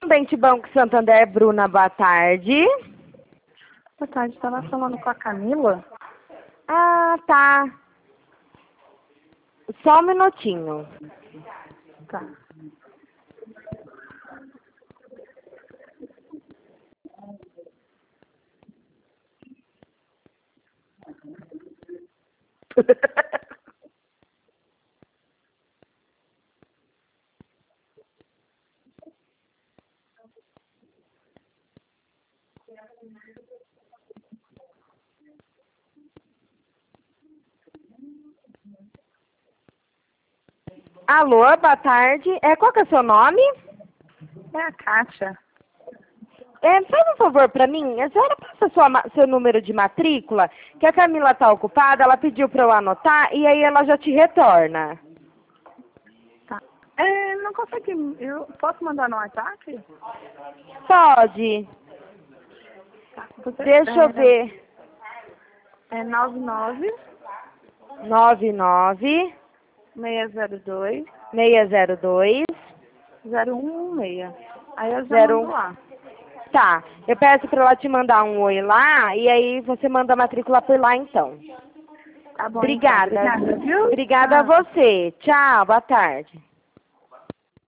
Correspondente Banco Santander, Bruna, boa tarde. Boa tarde, estava falando com a Camila. Ah, tá. Só um minutinho. Tá. Alô, boa tarde. Qual que é o seu nome? É a Kátia. Faz um favor para mim. A senhora passa seu número de matrícula, que a Camila está ocupada, ela pediu para eu anotar e aí ela já te retorna. Tá. Não consegue. Eu posso mandar no WhatsApp? Pode. Tá. Deixa eu ver. É 99 99 602 602 0116. Aí eu já 01. mando lá. Tá, eu peço para ela te mandar um oi lá e aí você manda a matrícula por lá então. Tá bom, Obrigada. então. Obrigada, viu? Obrigada a Tchau. você. Tchau, boa tarde.